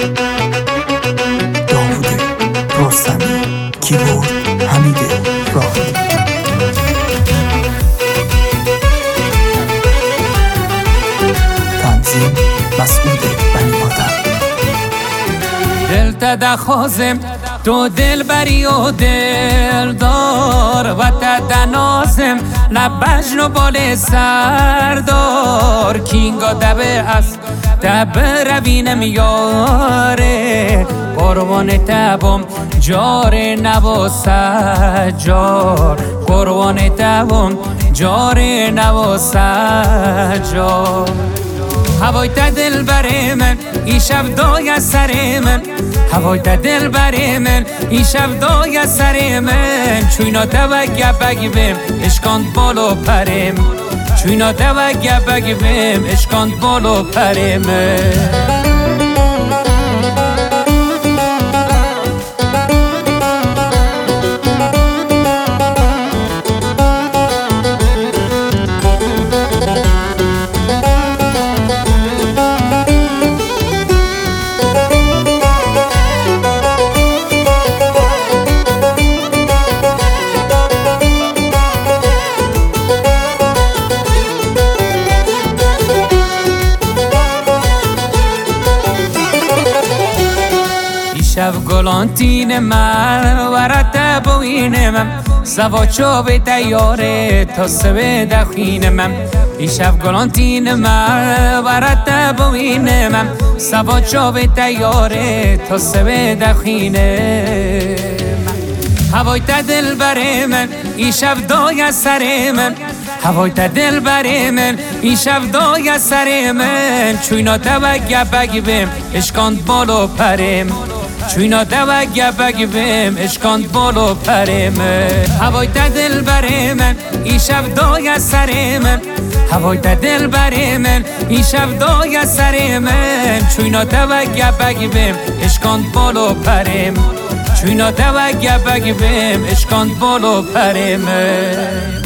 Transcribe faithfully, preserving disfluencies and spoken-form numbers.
داوود رستمی، کیبورد حمید راحتی. تنظیم مسعود بنی مادر. دل تدخوازم تو دل بری و دل دار و تدنازم نبجن و بال سردار کینگا دبه است دبه روینم یاره قربان تبم جار نبا سجار قربان تبم جار نبا سجار هوای تا دل بره من ای شب دای سر من هوای تا دل بره من ای شب دای سر من چوینا دو گبگ بیم اشکاند بالو پرم چوینا دو گبگ بیم اشکاند بالو پرم شب گلانتین من ورد بوین من سواچو به تیاره تا سوه دخین من ای شب گلانتین من ورد بوین من سواچو به تیاره تا سوه دخین من هوای تا دل بره من ای شب دای سر من هوای تا دل بره من ای شب دای سر من چوینا دو گبگ بیم اشکاند بالو پرم چوینا دو گبگ بیم اشکاند بالو پرم هوای تا دل بره من ای شب دای سر من هوای تا دل بره من ای شب دای سر من چوینا دو گبگ بیم اشکاند بالو پرم چوینا دو گبگ بیم اشکاند بالو پرم